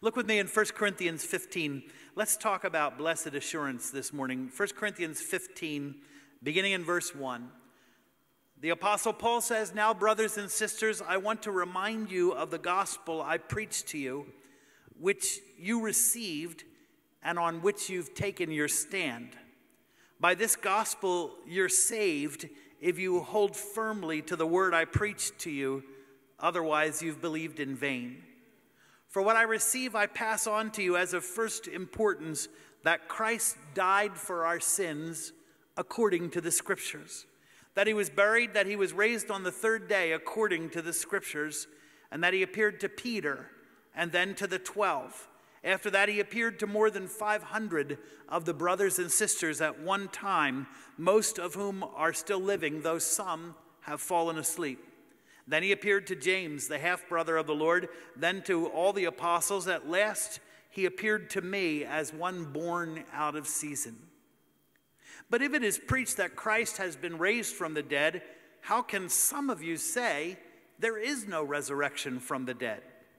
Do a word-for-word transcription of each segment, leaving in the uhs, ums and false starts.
Look with me in First Corinthians fifteen. Let's talk about blessed assurance this morning. First Corinthians fifteen, beginning in verse one. The Apostle Paul says, "Now, brothers and sisters, I want to remind you of the gospel I preached to you, which you received and on which you've taken your stand. By this gospel you're saved if you hold firmly to the word I preached to you, otherwise you've believed in vain. For what I receive I pass on to you as of first importance, that Christ died for our sins according to the Scriptures, that he was buried, that he was raised on the third day according to the Scriptures, and that he appeared to Peter and then to the twelve. After that, he appeared to more than five hundred of the brothers and sisters at one time, most of whom are still living, though some have fallen asleep. Then he appeared to James, the half-brother of the Lord, then to all the apostles. At last, he appeared to me as one born out of season. But if it is preached that Christ has been raised from the dead, how can some of you say there is no resurrection from the dead?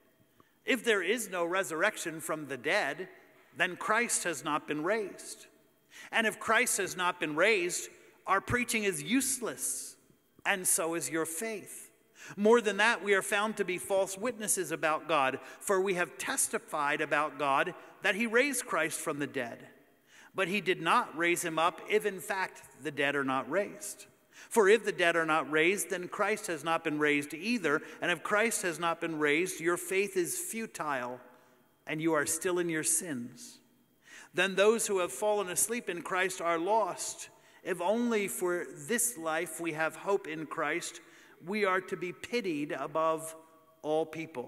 If there is no resurrection from the dead, then Christ has not been raised. And if Christ has not been raised, our preaching is useless, and so is your faith. More than that, we are found to be false witnesses about God, for we have testified about God that he raised Christ from the dead. But he did not raise him up if in fact the dead are not raised. For if the dead are not raised, then Christ has not been raised either. And if Christ has not been raised, your faith is futile, and you are still in your sins. Then those who have fallen asleep in Christ are lost. If only for this life we have hope in Christ, we are to be pitied above all people.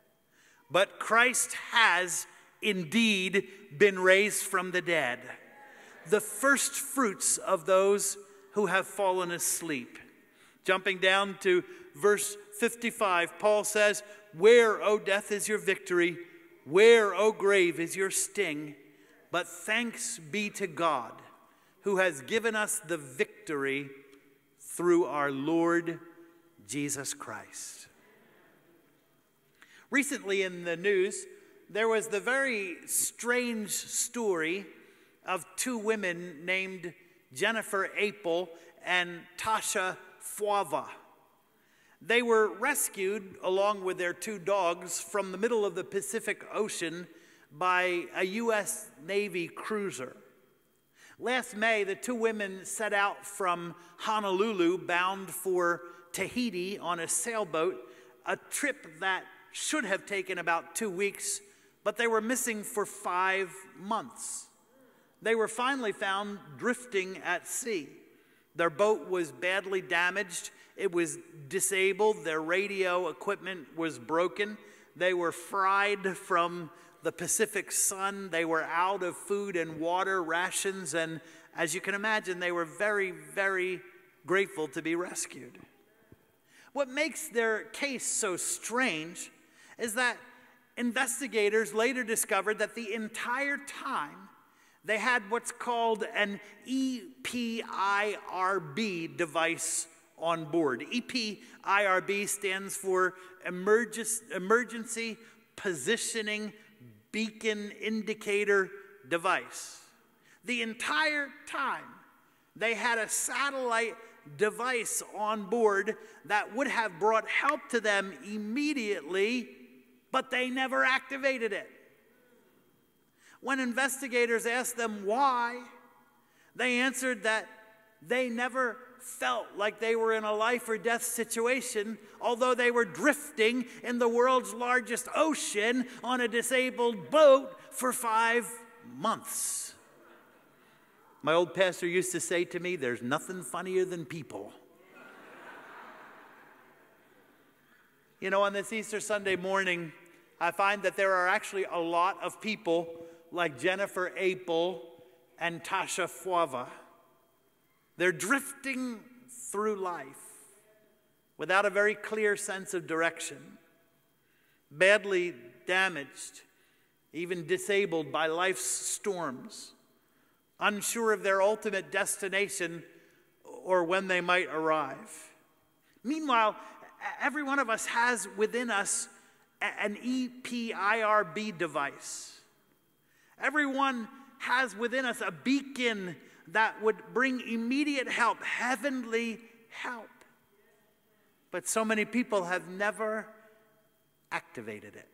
But Christ has indeed been raised from the dead, the first fruits of those who have fallen asleep." Jumping down to verse fifty-five, Paul says, "Where, O death, is your victory? Where, O grave, is your sting? But thanks be to God, who has given us the victory through our Lord Jesus Christ." Recently in the news, there was the very strange story of two women named Jennifer Apel and Tasha Fuava. They were rescued along with their two dogs from the middle of the Pacific Ocean by a U S Navy cruiser. Last May, the two women set out from Honolulu bound for Tahiti on a sailboat, a trip that should have taken about two weeks, but they were missing for five months. They were finally found drifting at sea. Their boat was badly damaged. It was disabled. Their radio equipment was broken. They were fried from the Pacific sun. They were out of food and water rations. And as you can imagine, they were very, very grateful to be rescued. What makes their case so strange is that investigators later discovered that the entire time they had what's called an E P I R B device on board. E P I R B stands for Emergency Positioning Beacon Indicator Device. The entire time they had a satellite device on board that would have brought help to them immediately, but they never activated it. When investigators asked them why, they answered that they never felt like they were in a life or death situation, although they were drifting in the world's largest ocean on a disabled boat for five months. My old pastor used to say to me, "There's nothing funnier than people." You know, on this Easter Sunday morning, I find that there are actually a lot of people like Jennifer Apel and Tasha Fuava. They're drifting through life without a very clear sense of direction, badly damaged, even disabled by life's storms, unsure of their ultimate destination or when they might arrive. Meanwhile, every one of us has within us an E P I R B device. Everyone has within us a beacon that would bring immediate help, heavenly help. But so many people have never activated it.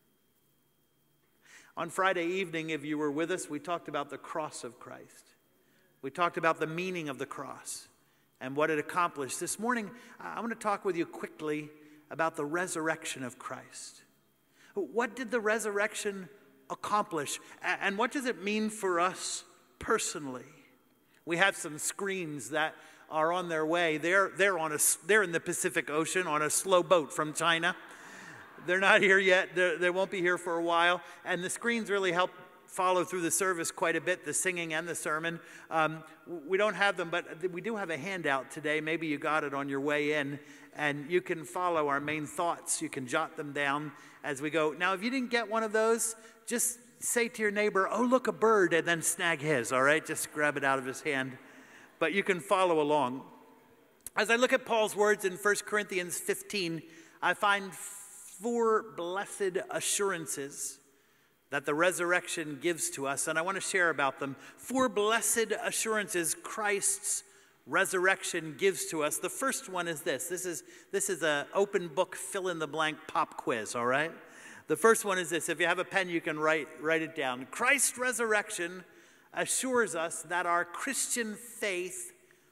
On Friday evening, if you were with us, we talked about the cross of Christ. We talked about the meaning of the cross and what it accomplished. This morning, I want to talk with you quickly about the resurrection of Christ. What did the resurrection accomplish? And what does it mean for us personally? We have some screens that are on their way. They're, they're, on a, they're in the Pacific Ocean on a slow boat from China. They're not here yet. They're, they won't be here for a while. And the screens really help follow through the service quite a bit, the singing and the sermon. Um, we don't have them, but we do have a handout today. Maybe you got it on your way in, and you can follow our main thoughts. You can jot them down as we go. Now, if you didn't get one of those, just say to your neighbor, "Oh, look, a bird," and then snag his, all right? Just grab it out of his hand. But you can follow along. As I look at Paul's words in First Corinthians fifteen, I find four blessed assurances that the resurrection gives to us, and I want to share about them. Four blessed assurances Christ's resurrection gives to us. The first one is this. This is this is an open book, fill-in-the-blank pop quiz, all right? The first one is this. If you have a pen, you can write, write it down. Christ's resurrection assures us that our Christian faith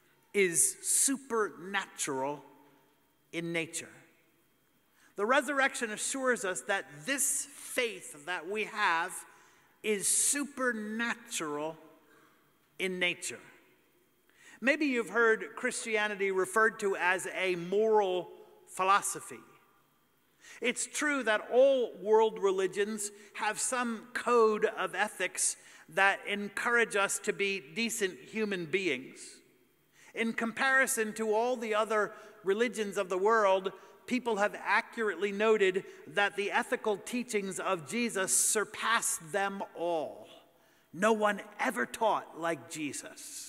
is supernatural in nature. The resurrection assures us that this faith that we have is supernatural in nature. Maybe you've heard Christianity referred to as a moral philosophy. It's true that all world religions have some code of ethics that encourage us to be decent human beings. In comparison to all the other religions of the world, people have accurately noted that the ethical teachings of Jesus surpass them all. No one ever taught like Jesus.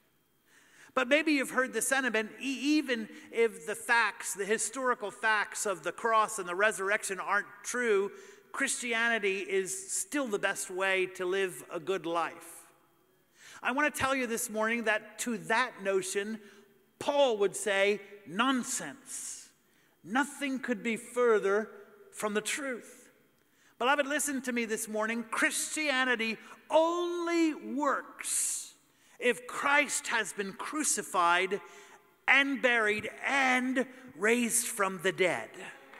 But maybe you've heard the sentiment, e- even if the facts, the historical facts of the cross and the resurrection aren't true, Christianity is still the best way to live a good life. I want to tell you this morning that to that notion, Paul would say, nonsense. Nothing could be further from the truth. Beloved, listen to me this morning. Christianity only works if Christ has been crucified and buried and raised from the dead.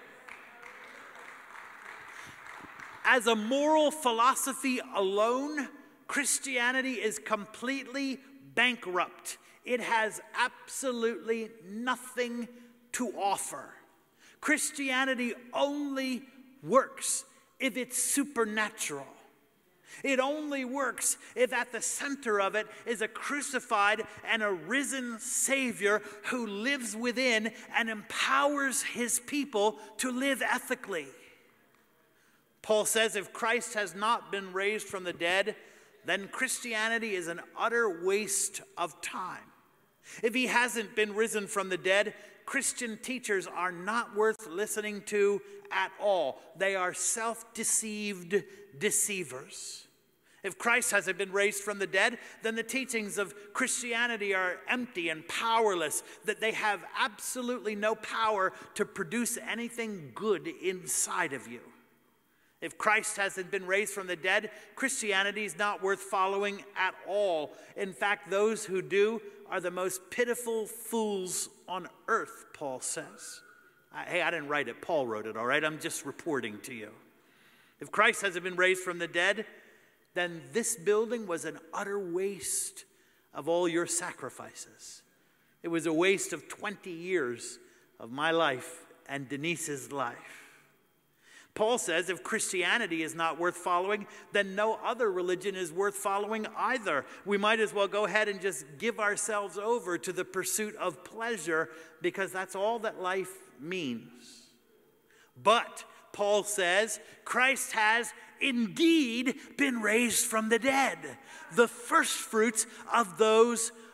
As a moral philosophy alone, Christianity is completely bankrupt. It has absolutely nothing to offer. Christianity only works if it's supernatural. It only works if at the center of it is a crucified and a risen Savior who lives within and empowers his people to live ethically. Paul says if Christ has not been raised from the dead, then Christianity is an utter waste of time. If he hasn't been risen from the dead, Christian teachers are not worth listening to at all. They are self-deceived deceivers. If Christ hasn't been raised from the dead, then the teachings of Christianity are empty and powerless, that they have absolutely no power to produce anything good inside of you. If Christ hasn't been raised from the dead, Christianity is not worth following at all. In fact, those who do are the most pitiful fools on earth, Paul says. Hey, I didn't write it. Paul wrote it, all right? I'm just reporting to you. If Christ hasn't been raised from the dead, then this building was an utter waste of all your sacrifices. It was a waste of twenty years of my life and Denise's life. Paul says if Christianity is not worth following, then no other religion is worth following either. We might as well go ahead and just give ourselves over to the pursuit of pleasure because that's all that life means. But Paul says Christ has indeed been raised from the dead, the first fruits of those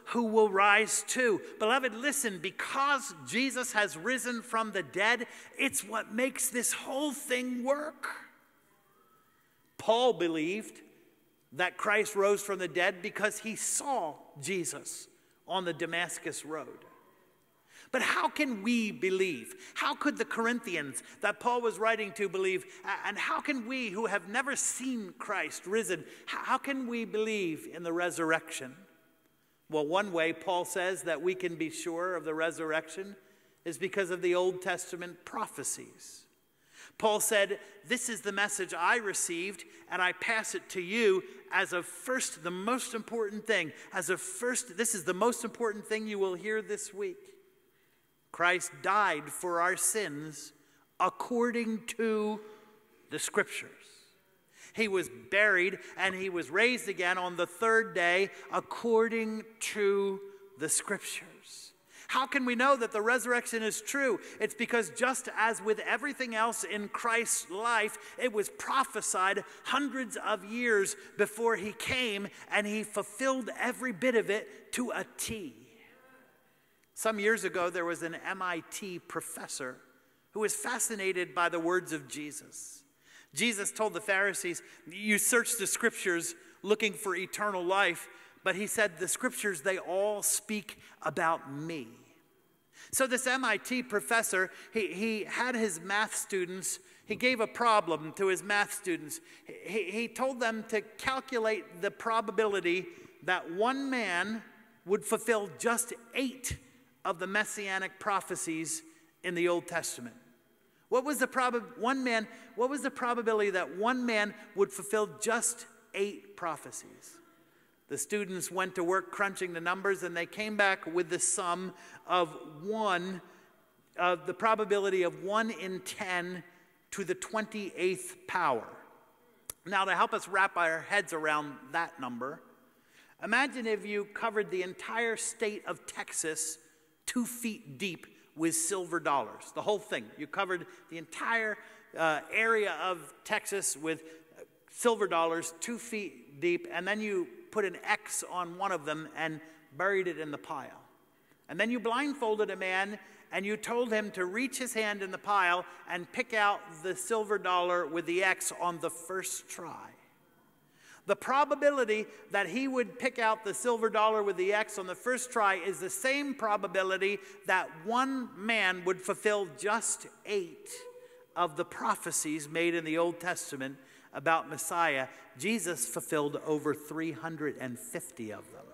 who will rise too. Beloved, listen, because Jesus has risen from the dead, it's what makes this whole thing work. Paul believed that Christ rose from the dead because he saw Jesus on the Damascus road. But how can we believe? How could the Corinthians that Paul was writing to believe? And how can we who have never seen Christ risen, how can we believe in the resurrection? Well, one way Paul says that we can be sure of the resurrection is because of the Old Testament prophecies. Paul said, this is the message I received, and I pass it to you as a first, the most important thing. As a first, this is the most important thing you will hear this week. Christ died for our sins according to the Scriptures. He was buried, and he was raised again on the third day according to the Scriptures. How can we know that the resurrection is true? It's because just as with everything else in Christ's life, it was prophesied hundreds of years before he came, and he fulfilled every bit of it to a T. Some years ago, there was an M I T professor who was fascinated by the words of Jesus. Jesus told the Pharisees, you search the Scriptures looking for eternal life, but he said the Scriptures, they all speak about me. So this M I T professor, he, he had his math students, he gave a problem to his math students. He, he told them to calculate the probability that one man would fulfill just eight of the messianic prophecies in the Old Testament. What was the prob- one man, what was the probability that one man would fulfill just eight prophecies? The students went to work crunching the numbers, and they came back with the sum of one, of uh, the probability of one in ten to the twenty-eighth power. Now, to help us wrap our heads around that number, imagine if you covered the entire state of Texas two feet deep with silver dollars. The whole thing. You covered the entire uh, area of Texas with silver dollars two feet deep, and then you put an X on one of them and buried it in the pile. And then you blindfolded a man and you told him to reach his hand in the pile and pick out the silver dollar with the X on the first try. The probability that he would pick out the silver dollar with the X on the first try is the same probability that one man would fulfill just eight of the prophecies made in the Old Testament about Messiah. Jesus fulfilled over three hundred fifty of them.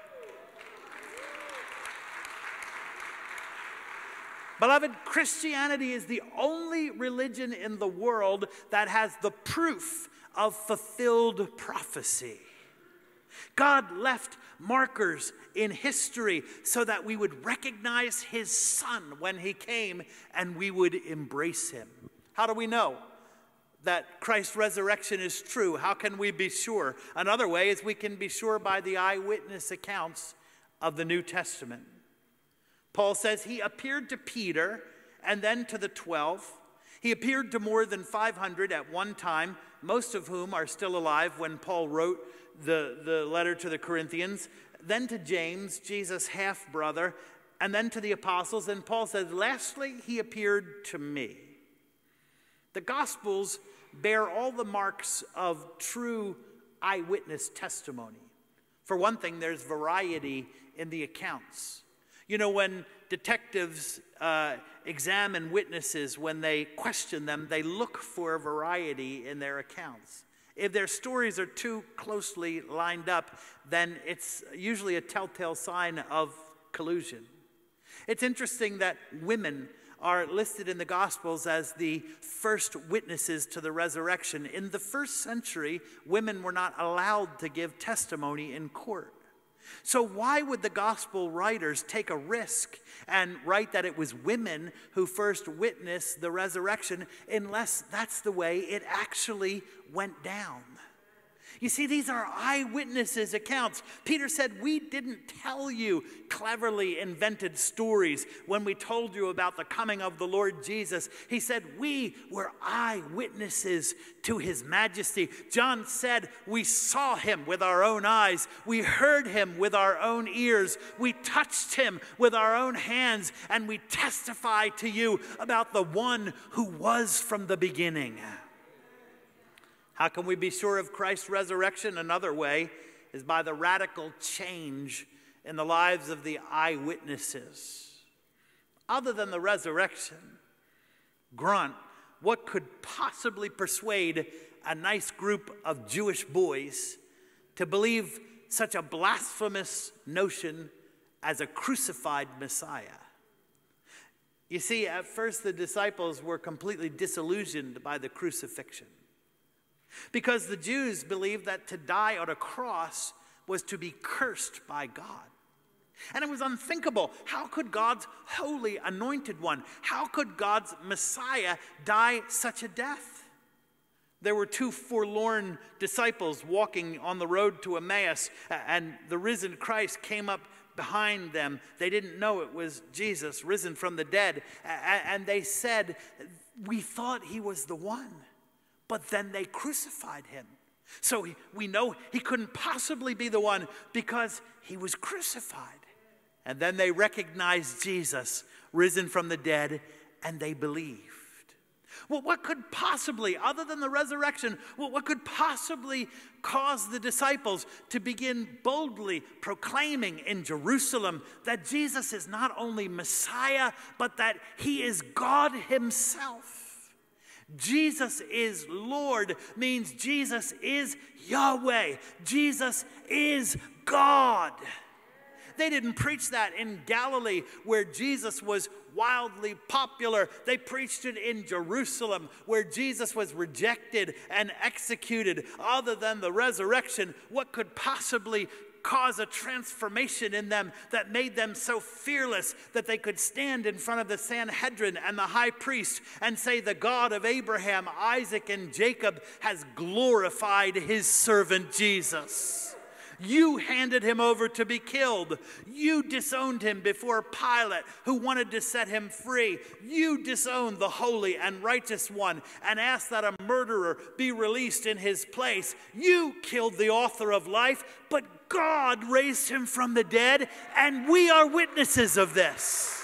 Beloved, Christianity is the only religion in the world that has the proof of fulfilled prophecy. God left markers in history so that we would recognize his Son when he came and we would embrace him. How do we know that Christ's resurrection is true? How can we be sure? Another way is we can be sure by the eyewitness accounts of the New Testament. Paul says he appeared to Peter and then to the twelve. He appeared to more than five hundred at one time, most of whom are still alive when Paul wrote the, the letter to the Corinthians, then to James, Jesus' half-brother, and then to the apostles. And Paul says, lastly, he appeared to me. The Gospels bear all the marks of true eyewitness testimony. For one thing, there's variety in the accounts. You know, when detectives uh, examine witnesses, when they question them, they look for variety in their accounts. If their stories are too closely lined up, then it's usually a telltale sign of collusion. It's interesting that women are listed in the Gospels as the first witnesses to the resurrection. In the first century, women were not allowed to give testimony in court. So why would the gospel writers take a risk and write that it was women who first witnessed the resurrection unless that's the way it actually went down? You see, these are eyewitnesses' accounts. Peter said, we didn't tell you cleverly invented stories when we told you about the coming of the Lord Jesus. He said, we were eyewitnesses to his majesty. John said, we saw him with our own eyes. We heard him with our own ears. We touched him with our own hands. And we testify to you about the one who was from the beginning. How can we be sure of Christ's resurrection? Another way is by the radical change in the lives of the eyewitnesses. Other than the resurrection, Grunt, what could possibly persuade a nice group of Jewish boys to believe such a blasphemous notion as a crucified Messiah? You see, at first the disciples were completely disillusioned by the crucifixion, because the Jews believed that to die on a cross was to be cursed by God. And it was unthinkable. How could God's holy anointed one, how could God's Messiah die such a death? There were two forlorn disciples walking on the road to Emmaus, and the risen Christ came up behind them. They didn't know it was Jesus, risen from the dead. And they said, we thought he was the one. But then they crucified him. So we know he couldn't possibly be the one because he was crucified. And then they recognized Jesus, risen from the dead, and they believed. Well, what could possibly, other than the resurrection, well, what could possibly cause the disciples to begin boldly proclaiming in Jerusalem that Jesus is not only Messiah, but that he is God himself? Jesus is Lord means Jesus is Yahweh. Jesus is God. They didn't preach that in Galilee where Jesus was wildly popular. They preached it in Jerusalem where Jesus was rejected and executed. Other than the resurrection, what could possibly cause a transformation in them that made them so fearless that they could stand in front of the Sanhedrin and the high priest and say, the God of Abraham, Isaac, and Jacob has glorified his servant Jesus. You handed him over to be killed. You disowned him before Pilate, who wanted to set him free. You disowned the holy and righteous one and asked that a murderer be released in his place. You killed the author of life, but God raised him from the dead, and we are witnesses of this.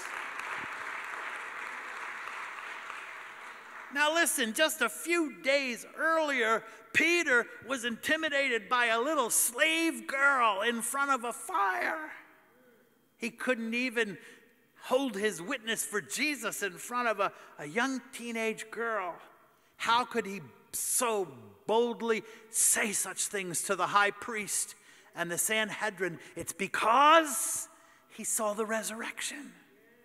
Now listen, just a few days earlier, Peter was intimidated by a little slave girl in front of a fire. He couldn't even hold his witness for Jesus in front of a, a young teenage girl. How could he so boldly say such things to the high priest and the Sanhedrin? It's because he saw the resurrection.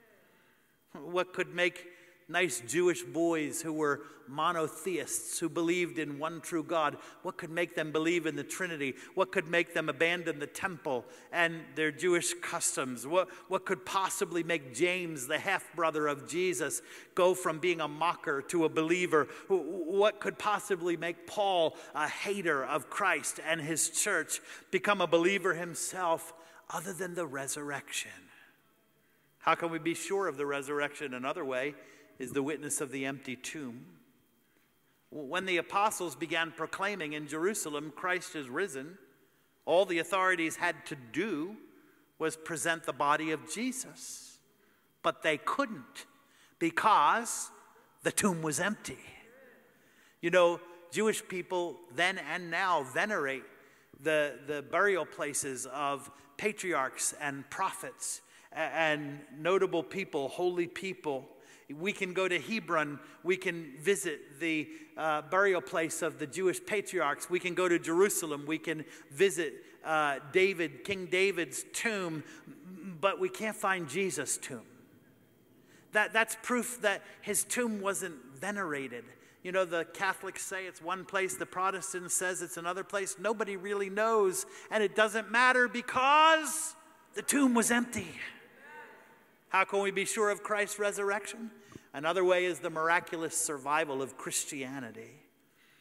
What could make nice Jewish boys who were monotheists, who believed in one true God, what could make them believe in the Trinity? What could make them abandon the temple and their Jewish customs? What, what could possibly make James, the half-brother of Jesus, go from being a mocker to a believer? What could possibly make Paul, a hater of Christ and his church, become a believer himself other than the resurrection? How can we be sure of the resurrection? Another way is the witness of the empty tomb. When the apostles began proclaiming in Jerusalem, Christ is risen, all the authorities had to do was present the body of Jesus. But they couldn't because the tomb was empty. You know, Jewish people then and now venerate the, the burial places of patriarchs and prophets and notable people, holy people. We can go to Hebron. We can visit the uh, burial place of the Jewish patriarchs. We can go to Jerusalem. We can visit uh, David, King David's tomb, but we can't find Jesus' tomb. That, that's proof that his tomb wasn't venerated. You know, the Catholics say it's one place. The Protestant says it's another place. Nobody really knows, and it doesn't matter because the tomb was empty. How can we be sure of Christ's resurrection? Another way is the miraculous survival of Christianity.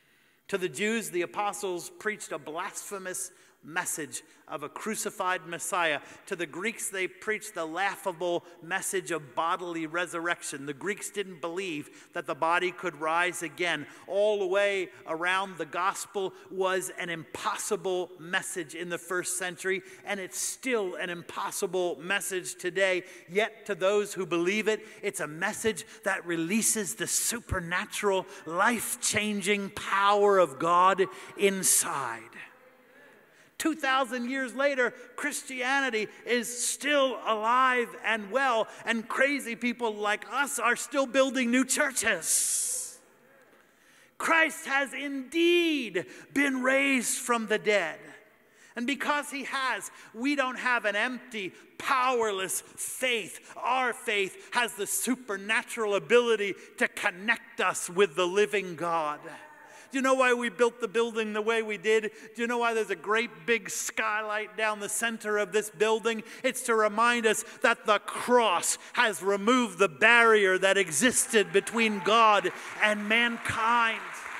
To the Jews, the apostles preached a blasphemous message of a crucified Messiah. To the Greeks, they preached the laughable message of bodily resurrection. The Greeks didn't believe that the body could rise again. All the way around, the gospel was an impossible message in the first century, and it's still an impossible message today. Yet to those who believe it, it's a message that releases the supernatural, life-changing power of God inside. two thousand years later, Christianity is still alive and well, and crazy people like us are still building new churches. Christ has indeed been raised from the dead. And because he has, we don't have an empty, powerless faith. Our faith has the supernatural ability to connect us with the living God. Do you know why we built the building the way we did? Do you know why there's a great big skylight down the center of this building? It's to remind us that the cross has removed the barrier that existed between God and mankind.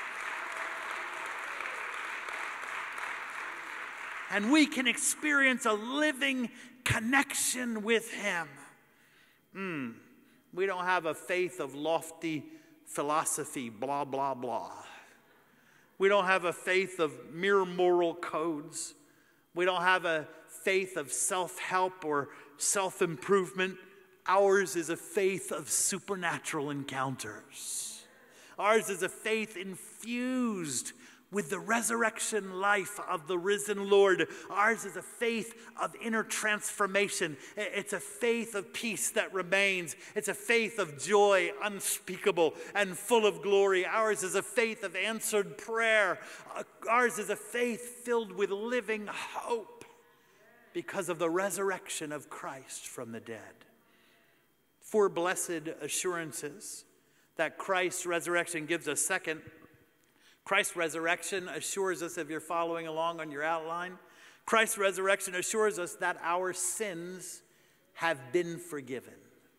And we can experience a living connection with him. Mm. We don't have a faith of lofty philosophy, blah, blah, blah. We don't have a faith of mere moral codes. We don't have a faith of self-help or self-improvement. Ours is a faith of supernatural encounters. Ours is a faith infused with the resurrection life of the risen Lord. Ours is a faith of inner transformation. It's a faith of peace that remains. It's a faith of joy unspeakable and full of glory. Ours is a faith of answered prayer. Ours is a faith filled with living hope because of the resurrection of Christ from the dead. Four blessed assurances that Christ's resurrection gives us. Second, Christ's resurrection assures us, if you're following along on your outline, Christ's resurrection assures us that our sins have been forgiven.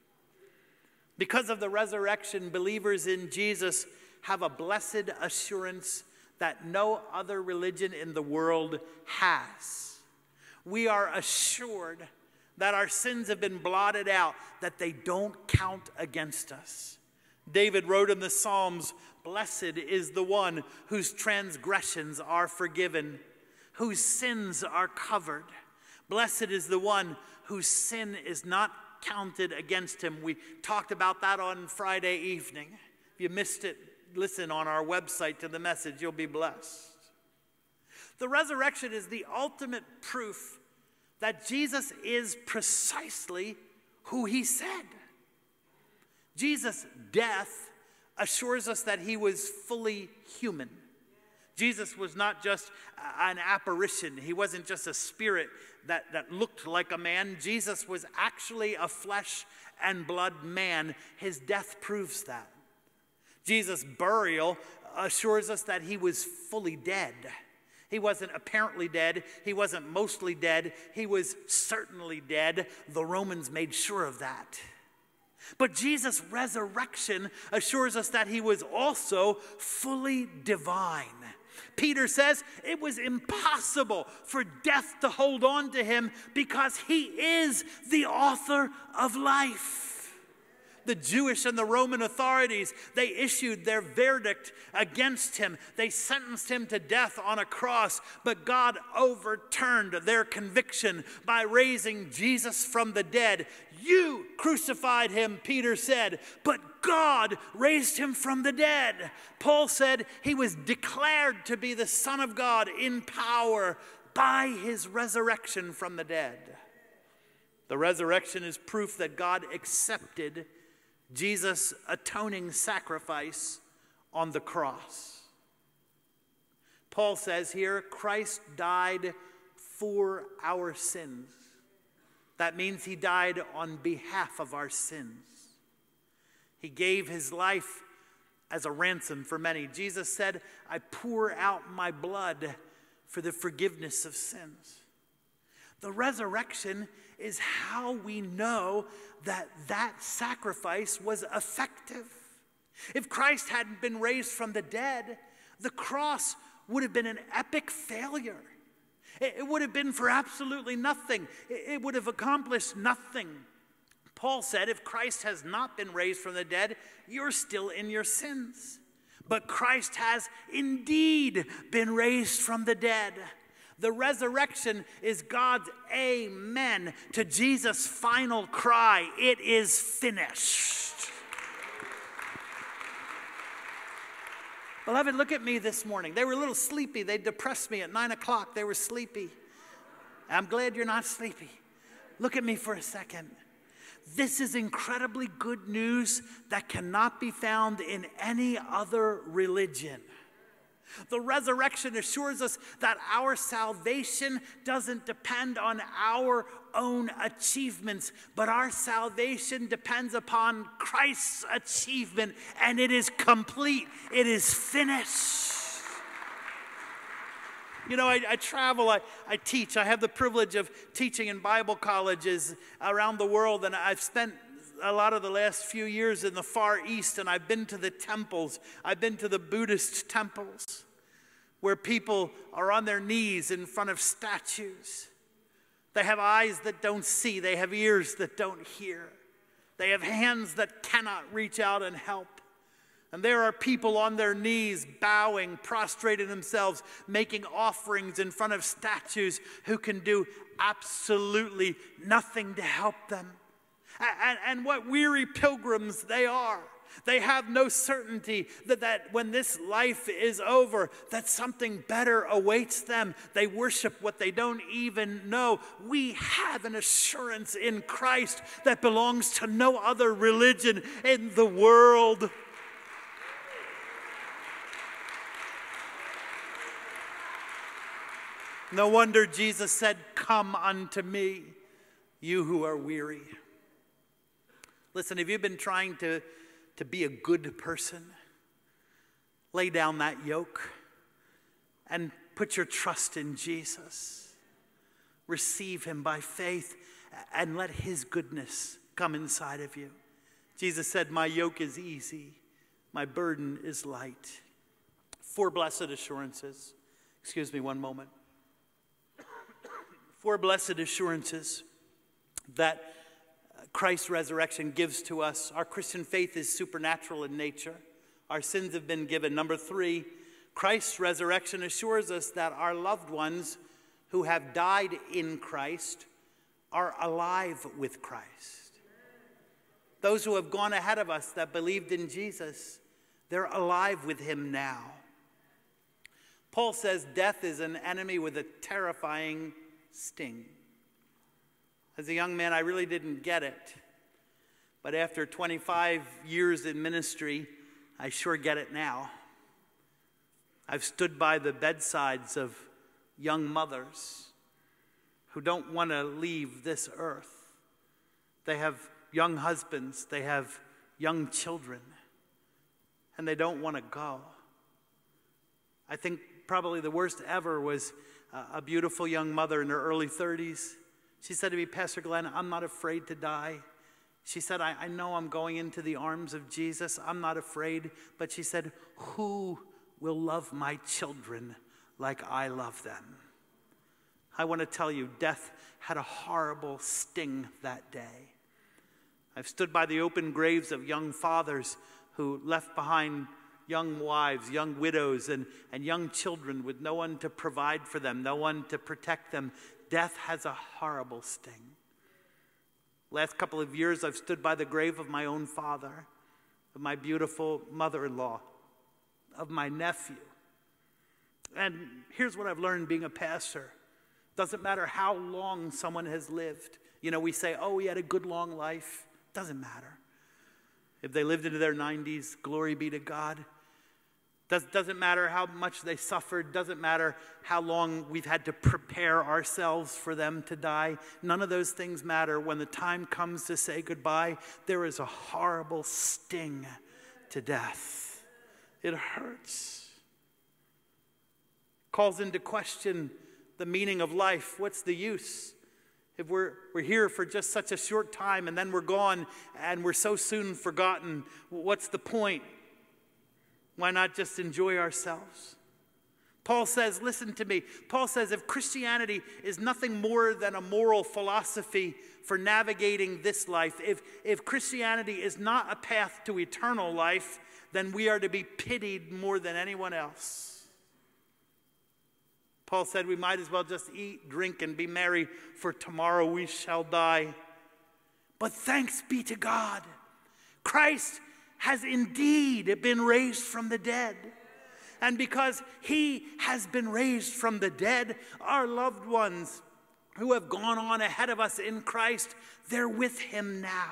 Because of the resurrection, believers in Jesus have a blessed assurance that no other religion in the world has. We are assured that our sins have been blotted out, that they don't count against us. David wrote in the Psalms, "Blessed is the one whose transgressions are forgiven, whose sins are covered. Blessed is the one whose sin is not counted against him." We talked about that on Friday evening. If you missed it, listen on our website to the message. You'll be blessed. The resurrection is the ultimate proof that Jesus is precisely who he said. Jesus' death assures us that he was fully human. Jesus was not just an apparition. He wasn't just a spirit that, that looked like a man. Jesus was actually a flesh and blood man. His death proves that. Jesus' burial assures us that he was fully dead. He wasn't apparently dead. He wasn't mostly dead. He was certainly dead. The Romans made sure of that. But Jesus' resurrection assures us that he was also fully divine. Peter says it was impossible for death to hold on to him because he is the author of life. The Jewish and the Roman authorities, they issued their verdict against him. They sentenced him to death on a cross, but God overturned their conviction by raising Jesus from the dead. "You crucified him," Peter said, "but God raised him from the dead." Paul said he was declared to be the Son of God in power by his resurrection from the dead. The resurrection is proof that God accepted Jesus' atoning sacrifice on the cross. Paul says here, Christ died for our sins. That means he died on behalf of our sins. He gave his life as a ransom for many. Jesus said, "I pour out my blood for the forgiveness of sins." The resurrection is how we know that that sacrifice was effective. If Christ hadn't been raised from the dead, The cross would have been an epic failure. It would have been for absolutely nothing. It would have accomplished nothing. Paul said, if Christ has not been raised from the dead, you're still in your sins. But Christ has indeed been raised from the dead. The resurrection is God's amen to Jesus' final cry, it is finished. Beloved, look at me this morning. They were a little sleepy. They depressed me at nine o'clock. They were sleepy. I'm glad you're not sleepy. Look at me for a second. This is incredibly good news that cannot be found in any other religion. The resurrection assures us that our salvation doesn't depend on our own achievements, but our salvation depends upon Christ's achievement, and it is complete. It is finished. You know, I, I travel, I, I teach. I have the privilege of teaching in Bible colleges around the world, and I've spent a lot of the last few years in the Far East, and I've been to the temples. I've been to the Buddhist temples where people are on their knees in front of statues. They have eyes that don't see. They have ears that don't hear. They have hands that cannot reach out and help. And there are people on their knees, bowing, prostrating themselves, making offerings in front of statues who can do absolutely nothing to help them. And, and what weary pilgrims they are. They have no certainty that, that when this life is over, that something better awaits them. They worship what they don't even know. We have an assurance in Christ that belongs to no other religion in the world. No wonder Jesus said, "Come unto me, you who are weary." Listen, have you been trying to, to be a good person? Lay down that yoke and put your trust in Jesus. Receive him by faith and let his goodness come inside of you. Jesus said, "My yoke is easy, my burden is light." Four blessed assurances. Excuse me one moment. Four blessed assurances that Christ's resurrection gives to us. Our Christian faith is supernatural in nature. Our sins have been given. Number three, Christ's resurrection assures us that our loved ones who have died in Christ are alive with Christ. Those who have gone ahead of us that believed in Jesus, they're alive with him now. Paul says death is an enemy with a terrifying sting. As a young man, I really didn't get it. But after twenty-five years in ministry, I sure get it now. I've stood by the bedsides of young mothers who don't want to leave this earth. They have young husbands, they have young children, and they don't want to go. I think probably the worst ever was a beautiful young mother in her early thirties. She said to me, "Pastor Glenn, I'm not afraid to die." She said, I, I know I'm going into the arms of Jesus. I'm not afraid. But she said, "Who will love my children like I love them?" I want to tell you, death had a horrible sting that day. I've stood by the open graves of young fathers who left behind young wives, young widows, and, and young children with no one to provide for them, no one to protect them. Death has a horrible sting. Last couple of years, I've stood by the grave of my own father, of my beautiful mother-in-law, of my nephew. And here's what I've learned being a pastor. Doesn't matter how long someone has lived. You know, we say, "Oh, he had a good long life." Doesn't matter. If they lived into their nineties, glory be to God. Does, doesn't matter how much they suffered. Doesn't matter how long we've had to prepare ourselves for them to die. None of those things matter. When the time comes to say goodbye, there is a horrible sting to death. It hurts. Calls into question the meaning of life. What's the use? If we're, we're here for just such a short time and then we're gone and we're so soon forgotten, what's the point? Why not just enjoy ourselves? Paul says, listen to me. Paul says if Christianity is nothing more than a moral philosophy for navigating this life, if, if Christianity is not a path to eternal life, then we are to be pitied more than anyone else. Paul said we might as well just eat, drink, and be merry, for tomorrow we shall die. But thanks be to God, Christ has indeed been raised from the dead. And because he has been raised from the dead, our loved ones who have gone on ahead of us in Christ, they're with him now.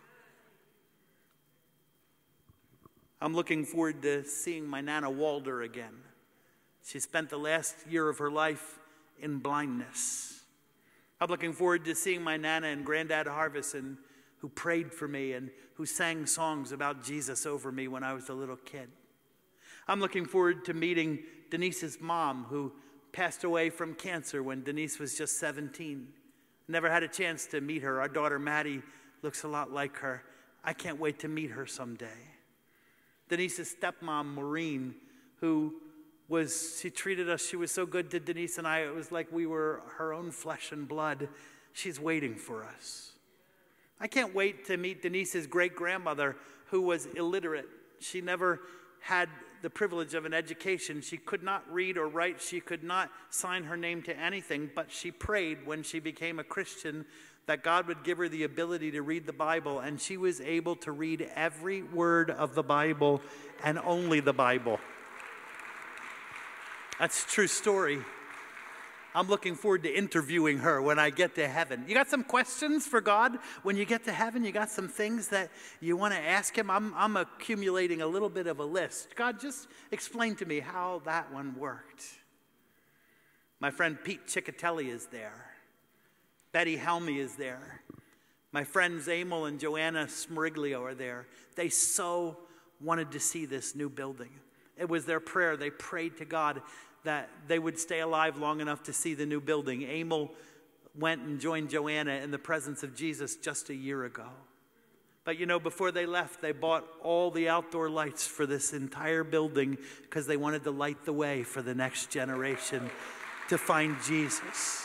I'm looking forward to seeing my Nana Walder again. She spent the last year of her life in blindness. I'm looking forward to seeing my Nana and Granddad Harvison, who prayed for me and who sang songs about Jesus over me when I was a little kid. I'm looking forward to meeting Denise's mom, who passed away from cancer when Denise was just seventeen. Never had a chance to meet her. Our daughter Maddie looks a lot like her. I can't wait to meet her someday. Denise's stepmom, Maureen, who was, she treated us, she was so good to Denise and I, it was like we were her own flesh and blood. She's waiting for us. I can't wait to meet Denise's great-grandmother, who was illiterate. She never had the privilege of an education. She could not read or write. She could not sign her name to anything, but she prayed when she became a Christian that God would give her the ability to read the Bible, and she was able to read every word of the Bible and only the Bible. That's a true story. I'm looking forward to interviewing her when I get to heaven. You got some questions for God when you get to heaven? You got some things that you want to ask him? I'm, I'm accumulating a little bit of a list. God, just explain to me how that one worked. My friend Pete Ciccatelli is there. Betty Helmy is there. My friends Emil and Joanna Smeriglio are there. They so wanted to see this new building. It was their prayer. They prayed to God that they would stay alive long enough to see the new building. Emil went and joined Joanna in the presence of Jesus just a year ago. But you know, before they left, they bought all the outdoor lights for this entire building because they wanted to light the way for the next generation to find Jesus.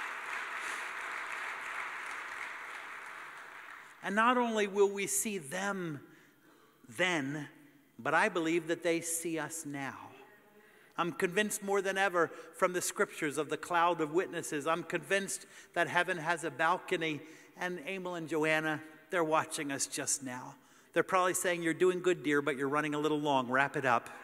And not only will we see them then, but I believe that they see us now. I'm convinced more than ever from the scriptures of the cloud of witnesses. I'm convinced that heaven has a balcony, and Emil and Joanna, they're watching us just now. They're probably saying, you're doing good, dear, but you're running a little long. Wrap it up.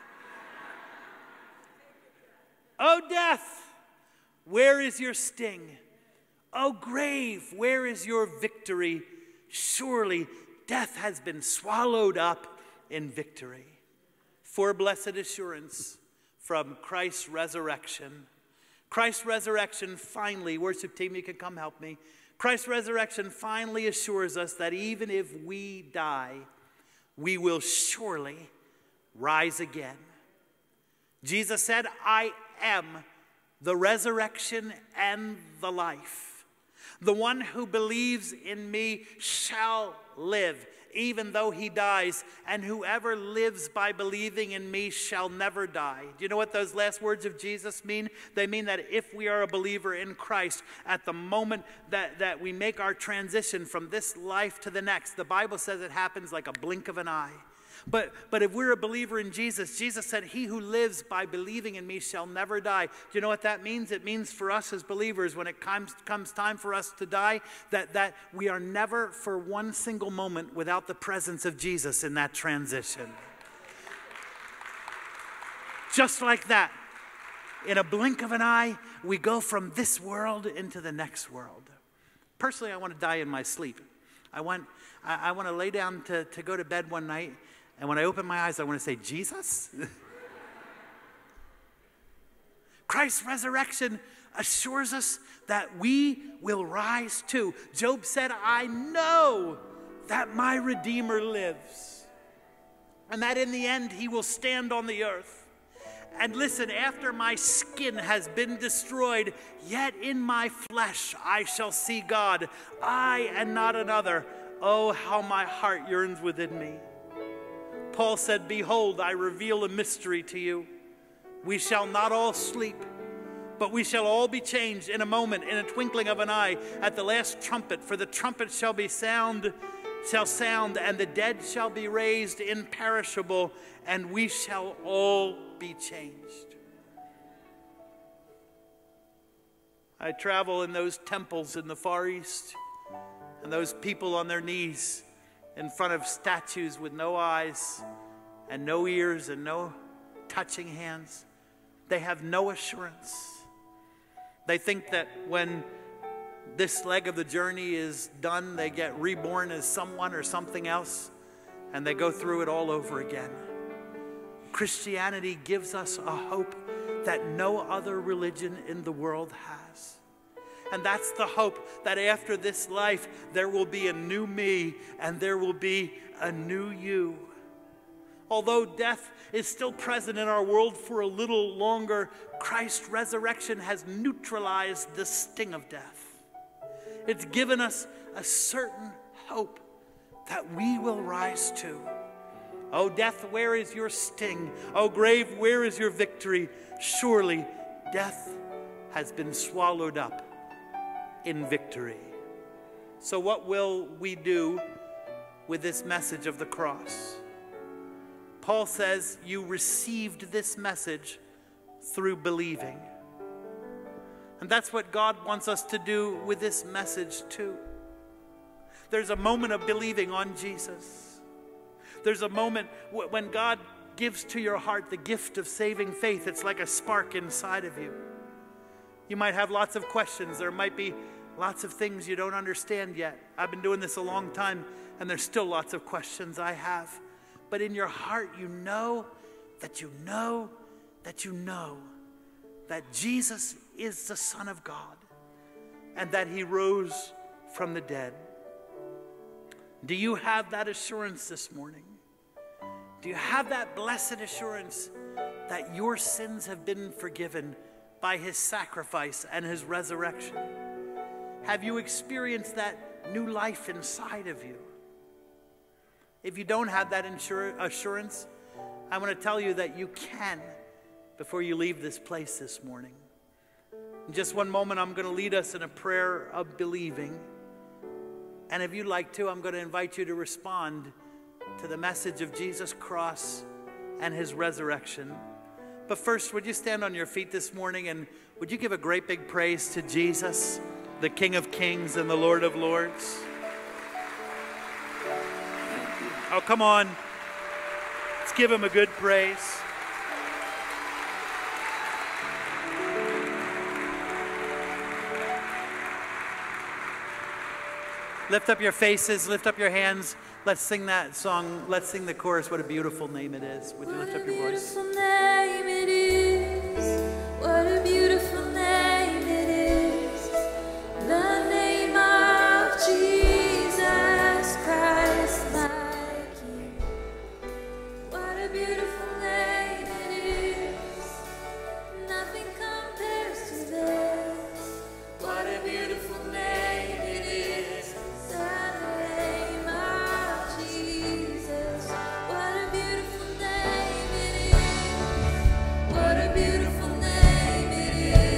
Oh, death, where is your sting? Oh, grave, where is your victory? Surely death has been swallowed up in victory. For blessed assurance from Christ's resurrection. Christ's resurrection finally, worship team, you can come help me. Christ's resurrection finally assures us that even if we die, we will surely rise again. Jesus said, I am the resurrection and the life. The one who believes in me shall live, even though he dies, and whoever lives by believing in me shall never die. Do you know what those last words of Jesus mean? They mean that if we are a believer in Christ, at the moment that, that we make our transition from this life to the next, the Bible says it happens like a blink of an eye. But, but if we're a believer in Jesus, Jesus said, he who lives by believing in me shall never die. Do you know what that means? It means for us as believers, when it comes, comes time for us to die, that, that we are never for one single moment without the presence of Jesus in that transition. Just like that, in a blink of an eye, we go from this world into the next world. Personally, I want to die in my sleep. I want, I, I want to lay down to, to go to bed one night, and when I open my eyes, I want to say, Jesus? Christ's resurrection assures us that we will rise too. Job said, I know that my Redeemer lives, and that in the end he will stand on the earth. And listen, after my skin has been destroyed, yet in my flesh I shall see God, I and not another. Oh, how my heart yearns within me. Paul said, behold, I reveal a mystery to you. We shall not all sleep, but we shall all be changed in a moment, in a twinkling of an eye, at the last trumpet. For the trumpet shall be sound, shall sound, and the dead shall be raised imperishable, and we shall all be changed. I travel in those temples in the Far East, and those people on their knees in front of statues with no eyes and no ears and no touching hands. They have no assurance. They think that when this leg of the journey is done, they get reborn as someone or something else, and they go through it all over again. Christianity gives us a hope that no other religion in the world has. And that's the hope that after this life, there will be a new me and there will be a new you. Although death is still present in our world for a little longer, Christ's resurrection has neutralized the sting of death. It's given us a certain hope that we will rise to. Oh, death, where is your sting? Oh, grave, where is your victory? Surely death has been swallowed up in victory. So what will we do with this message of the cross? Paul says you received this message through believing. And that's what God wants us to do with this message too. There's a moment of believing on Jesus. There's a moment when God gives to your heart the gift of saving faith. It's like a spark inside of you. You might have lots of questions. There might be lots of things you don't understand yet. I've been doing this a long time, and there's still lots of questions I have. But in your heart, you know that you know that you know that Jesus is the Son of God and that he rose from the dead. Do you have that assurance this morning? Do you have that blessed assurance that your sins have been forgiven by his sacrifice and his resurrection? Have you experienced that new life inside of you? If you don't have that assurance, I want to tell you that you can before you leave this place this morning. In just one moment, I'm going to lead us in a prayer of believing. And if you'd like to, I'm going to invite you to respond to the message of Jesus' cross and his resurrection. But first, would you stand on your feet this morning and would you give a great big praise to Jesus, the King of Kings and the Lord of Lords? Oh, come on. Let's give him a good praise. Lift up your faces, lift up your hands. Let's sing that song. Let's sing the chorus. What a beautiful name it is. Would you lift up your voice? What a beautiful name it is. What a beautiful name it is. The name of Jesus Christ, my King. What a beautiful name it is. Nothing compares to this. What a beautiful name it is. The name of Jesus. What a beautiful name it is. What a beautiful name it is.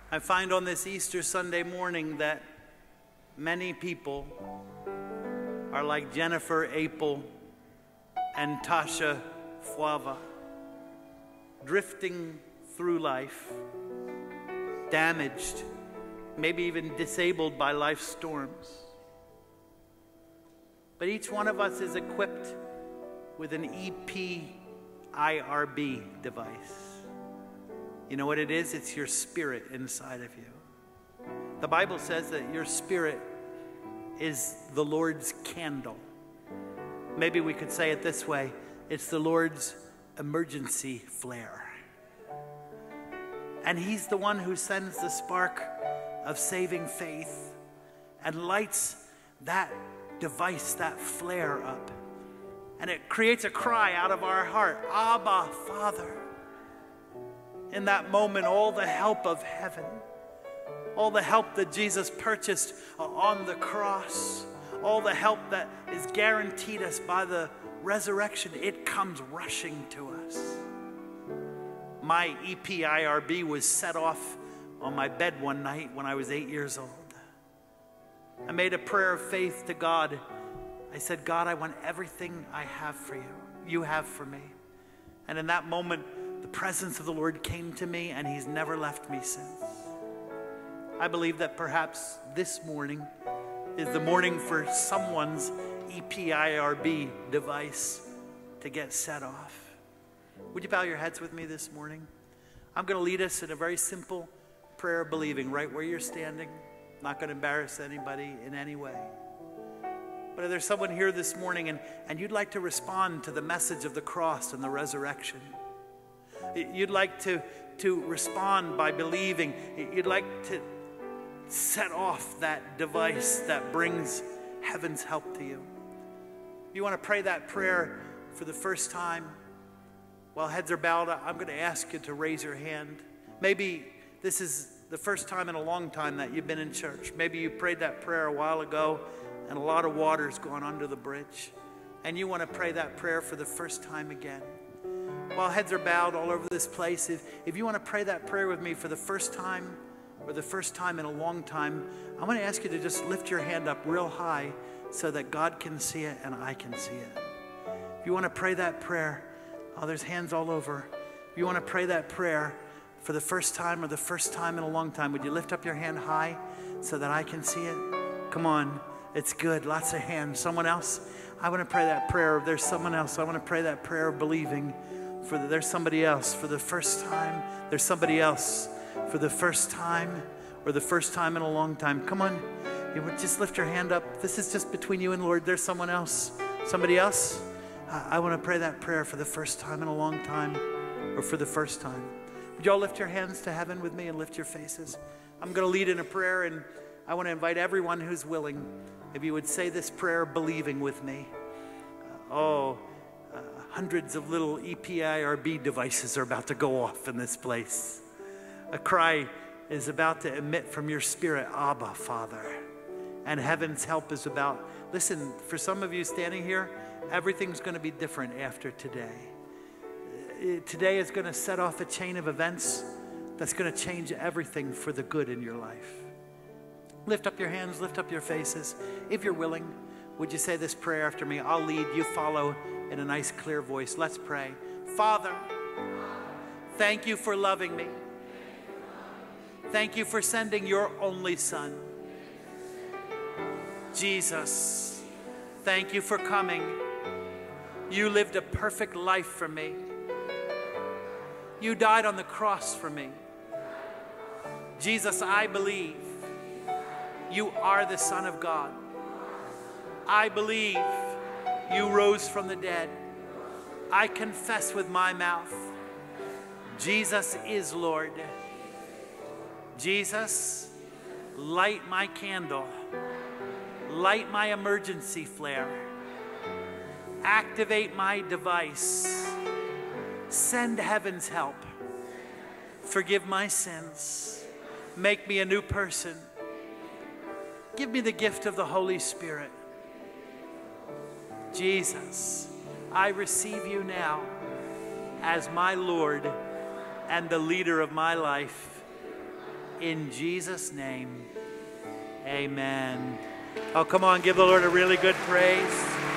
I find on this Easter Sunday morning that many people are like Jennifer Apel and Tasha Fuava, drifting through life, damaged, maybe even disabled by life's storms. But each one of us is equipped with an E P I R B device. You know what it is? It's your spirit inside of you. The Bible says that your spirit is the Lord's candle. Maybe we could say it this way: it's the Lord's emergency flare. And He's the one who sends the spark of saving faith and lights that device, that flare up. And it creates a cry out of our heart, Abba, Father. In that moment, all the help of heaven, all the help that Jesus purchased on the cross, all the help that is guaranteed us by the resurrection, it comes rushing to us. My E P I R B was set off on my bed one night when I was eight years old. I made a prayer of faith to God. I said, God, I want everything I have for you, you have for me. And in that moment, the presence of the Lord came to me, and He's never left me since. I believe that perhaps this morning is the morning for someone's E P I R B device to get set off. Would you bow your heads with me this morning? I'm going to lead us in a very simple prayer of believing right where you're standing. I'm not going to embarrass anybody in any way. But if there's someone here this morning and, and you'd like to respond to the message of the cross and the resurrection, you'd like to, to respond by believing, you'd like to set off that device that brings heaven's help to you. If you want to pray that prayer for the first time, while heads are bowed, I'm going to ask you to raise your hand. Maybe this is the first time in a long time that you've been in church. Maybe you prayed that prayer a while ago and a lot of water's gone under the bridge, and you want to pray that prayer for the first time again. While heads are bowed all over this place, if, if you want to pray that prayer with me for the first time or the first time in a long time, I'm going to ask you to just lift your hand up real high so that God can see it and I can see it. If you want to pray that prayer, oh, there's hands all over. If you want to pray that prayer for the first time or the first time in a long time, would you lift up your hand high so that I can see it? Come on. It's good. Lots of hands. Someone else? I want to pray that prayer. There's someone else. I want to pray that prayer of believing. For the, there's somebody else for the first time. There's somebody else for the first time or the first time in a long time. Come on. You would just lift your hand up. This is just between you and the Lord. There's someone else. Somebody else? I, I want to pray that prayer for the first time in a long time or for the first time. Would you all lift your hands to heaven with me and lift your faces? I'm going to lead in a prayer, and I want to invite everyone who's willing, if you would say this prayer believing with me. Uh, oh, uh, hundreds of little E P I R B devices are about to go off in this place. A cry is about to emit from your spirit, Abba, Father. And heaven's help is about, listen, for some of you standing here, everything's going to be different after today. Uh, today is going to set off a chain of events that's going to change everything for the good in your life. Lift up your hands, lift up your faces. If you're willing, would you say this prayer after me? I'll lead, you follow in a nice clear voice. Let's pray. Father, thank you for loving me. Thank you for sending your only Son. Jesus, thank you for coming. You lived a perfect life for me. You died on the cross for me. Jesus, I believe you are the Son of God. I believe you rose from the dead. I confess with my mouth, Jesus is Lord. Jesus, light my candle. Light my emergency flare. Activate my device. Send heaven's help. Forgive my sins. Make me a new person. Give me the gift of the Holy Spirit. Jesus, I receive you now as my Lord and the leader of my life. in Jesus' name. Amen. Oh, come on, give the Lord a really good praise.